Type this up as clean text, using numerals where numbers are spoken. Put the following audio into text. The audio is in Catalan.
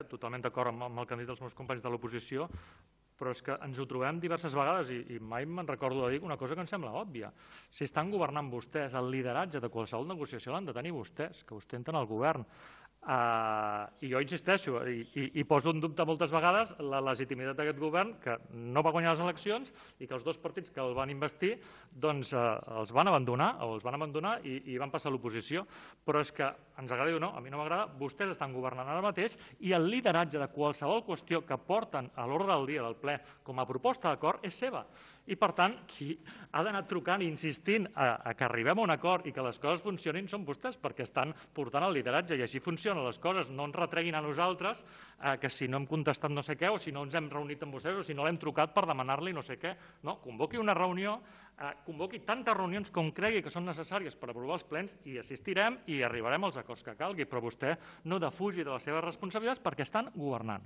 totalment d'acord amb el que han dit els meus companys de l'oposició, però és que ens ho trobem diverses vegades i mai me'n recordo de dir una cosa que em sembla òbvia. Si estan governant vostès, el lideratge de qualsevol negociació l'han de tenir vostès, que ostenten el govern. I jo insisteixo i poso en dubte moltes vegades la legitimitat d'aquest govern, que no va guanyar les eleccions i que els dos partits que el van investir doncs els van abandonar i van passar a l'oposició. Però és que ens agradi o no, a mi no m'agrada, vostès estan governant ara mateix i el lideratge de qualsevol qüestió que porten a l'ordre del dia del ple com a proposta d'acord és seva. I, per tant, qui ha d'anar trucant i insistint a que arribem a un acord i que les coses funcionin són vostès, perquè estan portant el lideratge i així funcionen les coses. No ens retreguin a nosaltres que si no hem contestat no sé què o si no ens hem reunit amb vostès o si no l'hem trucat per demanar-li no sé què. No, convoqui una reunió, convoqui tantes reunions com cregui que són necessàries per aprovar els plens i assistirem i arribarem als acords que calgui, però vostè no defugi de les seves responsabilitats perquè estan governant.